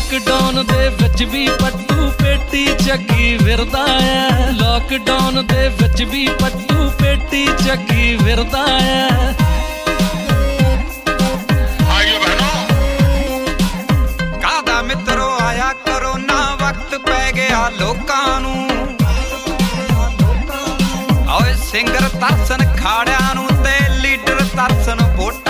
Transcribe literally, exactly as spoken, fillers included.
Lockdown ਦੇ ਵਿੱਚ ਵੀ ਪੱਟੂ ਪੇਟੀ ਚੱਕੀ ਫਿਰਦਾ ਐ। ਲੋਕਡਾਊਨ ਦੇ ਵਿੱਚ ਵੀ ਪੱਟੂ ਪੇਟੀ ਚੱਕੀ ਫਿਰਦਾ ਐ। ਕਾਹਦਾ ਮਿੱਤਰੋ ਆਇਆ ਕਰੋਨਾ ਵਕਤ ਪੈ ਗਿਆ ਲੋਕਾਂ ਨੂੰ। ਓਏ ਸਿੰਗਰ ਤਰਸਨ ਖਾੜਿਆਂ ਨੂੰ ਤੇ ਲੀਡਰ ਤਰਸਨ ਵੋਟਾਂ